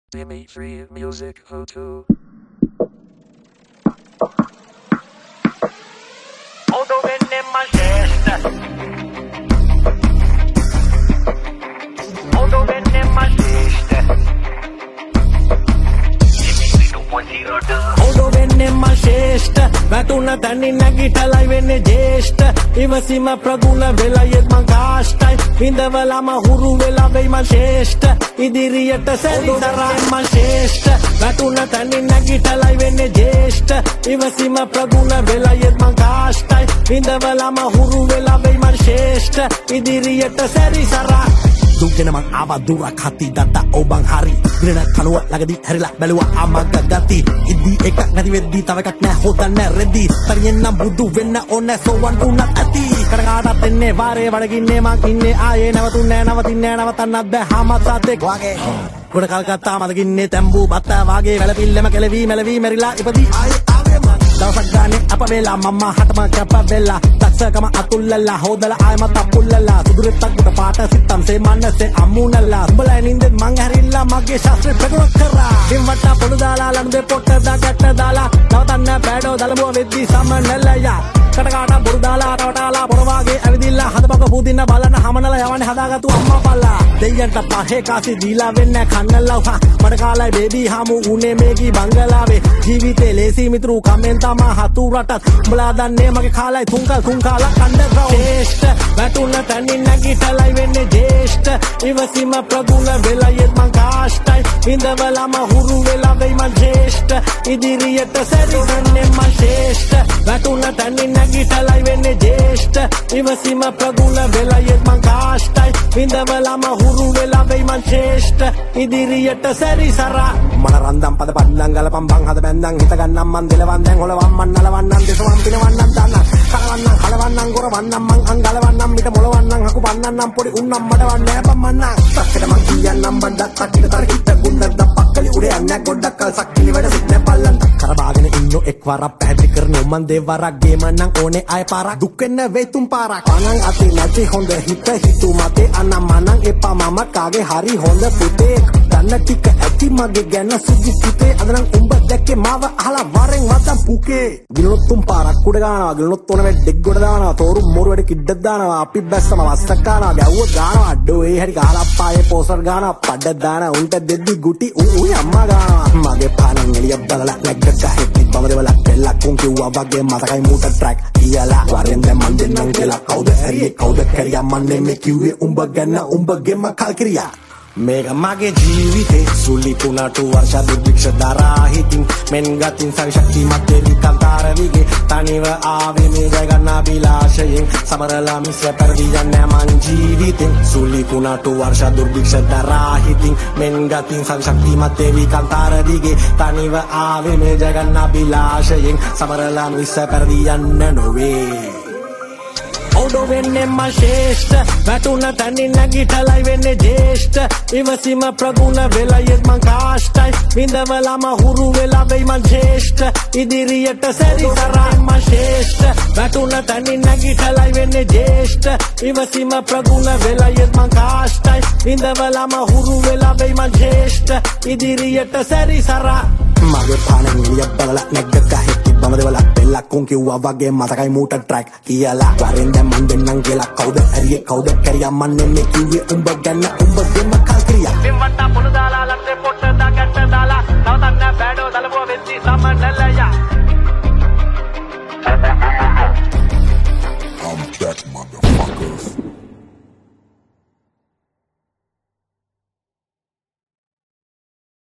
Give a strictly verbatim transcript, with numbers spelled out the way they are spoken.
Dimitri Music Hutu. Odo venne macesta. Odo venne macesta. Dimitri two point oh two. Odo venne macesta. Vätuna tänni nägitälai venne jeesta. Ivasima praguna vela yet man kaastai. Indavela ma huru vela vei macesta. Idiriyata serisara macesta. Vätuna tänni nägitälai venne jeesta. Ivasima praguna vela yet man kaastai. Indavela ma huru vela vei macesta. Idiriyata serisara. Dugena man ava dura khati data obang hari grena kanuwa lagadi harila baluwa amaga gati iddi ekak nati weddi tawa ekak naha hodanna reddi tariyen nam budu wenna onne sowan unat ati kadagada tenne ware wadaginne man inne aaye nawatunne nawatinne nawatanna bä hamatate wage goda kalkatta madaginne tembu batta wage velapillema kelevi melevi merila ipadi aaye aave දවසක් ගානේ අප වෙලා මම්මා හටම කැප වෙලා තක්සකම අතුල්ලලා හොදලා ආයම තපුල්ලලා සුදුරෙත්තක් උඩ පාට සිත්තම්සේ මන්නසේ අමුණලා උඹලා නින්දෙන් මං හැරිලා මගේ ශාස්ත්‍රේ ප්‍රගුණ කරා දින් වටා පොළු දාලා ලනුදේ පොට්ට දා ගැට දාලා නවතන්න බෑඩෝ දලමුව වෙද්දි සමනලයා කටකාට බොරු දාලා අටවටාලා බොර වාගේ ඇවිදිලා හදපක පුදින්න බලන්න හමනලා යවන්නේ හදාගත්තු අම්මා පල්ලා දෙයයන්ට පහේ කාසි දීලා වෙන්නේ කන්නලා මඩ කාලයි බේබි හමු උනේ මේකි බංගලාවේ ජීවිතේ ලේසි මිතුරු කමෙන් තමා හතු රටත් උඹලා දන්නේ මගේ කාලයි තුන්කල් තුන්කාලා අන්ඩර්ග්‍රවුන්ඩ් ජේෂ්ඨ වැටුන තනින් නැගිටලයි වෙන්නේ ජේෂ්ඨ ඉවසීම ප්‍රගුණ වෙලා යෙත් මං කාෂ්ටයි ඉඳවලම හුරු වෙලා වෙයි මං ජේෂ්ඨ ඉදිරියට සැරිසන්නේ මං ශ්‍රේෂ්ඨ වැටුන තනින් නැගිටලයි වෙන්නේ ජේෂ්ඨ ඉවසීම ප්‍රගුණ වෙලා යෙත් මං කාෂ්ටයි ඉඳවලම හුරු වෙලා වෙයි මං ශ්‍රේෂ්ඨ ඉදිරියට සැරිසරා මන රන්දම් පද පඩ්ඩම් ගලපම් බං හද බැන්දම් හිත ගන්නම් මං දෙලවන් දැන් හොලවම්මන් නලවන්නම් දෙසවම් පිනවන්නම් දාන්න කලවන්නම් කලවන්නම් ගොරවන්නම් මං අංගලවන්නම් මිට මොලවන්නම් හකු පන්නන්නම් පොඩි උන්නම් මඩවන්නේ බම්මන්නම් සක්කට මං කියන්නම් බණ්ඩක් තක්කිට තරකිට ගුණක් දප්පක්කලි උඩේ යන්නේ ගොඩක් කල් සක්කිලි වැඩ සිටනේ පල්ලන් කරබාගෙන ඉන්නෝ එක්වරක් පැහැදිලි කරනෝ මං දෙවරක් ගේම නම් ඕනේ ආය පාරක් දුක් වෙන්න වෙයි තුන් පාරක් අනං අති නැති හොඳ හිත හිතු මතේ අනම් මනං එපා මම කාගේ හරි හොඳ පුතේ දන්න ටික ඇති මගේ ගැන සුදු පුතේ අදනම් උඹ දැක්කේ මාව අහලා වරෙන් වතම් පුකේ ගිලොත් තුන් පාරක් උඩ ගානවා ගිලොත් ඕන වෙඩෙක් ගොඩ දානවා තෝරු මොරු වැඩ කිඩ්ඩක් දානවා අපි බැස්සම වස්සක් ගානවා ගැව්ව ගානවා අඩෝ ඒ හැටි ගහලා පායේ පෝසර් ගානවා පඩ දානවා උන්ට දෙද්දි ගුටි ඌ අම්මා ගානවා මගේ පානන් එළිය බලලා නැග්ග ගහෙtti බව දෙවලක් පෙල්ලක් උන් කිව්වා වගේ මතකයි මූට ට්‍රැක් කියලා වරෙන් දැන් මන් දෙන්නම් කියලා කවුද ඇරියේ කවුද කරියා මන් නෙමෙයි කිව්වේ උඹ ගැන උඹගෙම කල්කිරියා මේක මගේ ජීවිතේ සුලි පුනටු වර්ෂ දුර්භික්ෂ දරා හිතින් මෙන් ගතින් සංශක්තිමත් දෙවි කන්තාර විගේ තනිව ආවේ මේ ජය ගන්න අභිලාෂයෙන් සමරලා මිස පෙරදී යන්නේ මං ජීවිතෙන් සුලි පුනටු වර්ෂ දුර්භික්ෂ දරා හිතින් මෙන් ගතින් සංශක්තිමත් දෙවි කන්තාර විගේ තනිව ආවේ මේ ජය ගන්න අභිලාෂයෙන් සමරලා මිස පෙරදී යන්නේ නොවේ Odo venne macesta, වැටුන තනින් නැගිටලයි වෙන්නේ ජේෂ්ඨ ඉවසීම ප්‍රගුණ වෙලා යෙත් මං කාෂ්ටයි විඳවලම හුරු වෙලා වෙයි මං ජේෂ්ඨ ඉදිරියට සැරිසරා මං ශ්‍රේෂ්ඨ වැටුන තනින් නැගිටලයි වෙන්නේ ජේෂ්ඨ ඉවසීම ප්‍රගුණ වෙලා යෙත් මං කාෂ්ටයි විඳවලම හුරු වෙලා වෙයි මං ජේෂ්ඨ ඉදිරියට සැරිසරා මගේ පානන් එළිය බලලා නැග්ග ගහෙtti බව දෙවලක් පෙල්ලක් උන් කිව්වා වගේ මතකයි මූට ට්‍රැක් කියලා වරෙන් දැන් මන් දෙන්නම් කියලා කවුද ඇරියේ කවුද කරියා මන් නෙමෙයි කිව්වේ උඹ ගැන උඹගෙම කල්කිරියා දින් වටා පොළු දාලා ලනුදේ පොට්ට දා ගැට දාලා නවතන්න බෑඩෝ දලමුව වෙද්දි සමනලයා I'm back, motherfuckers.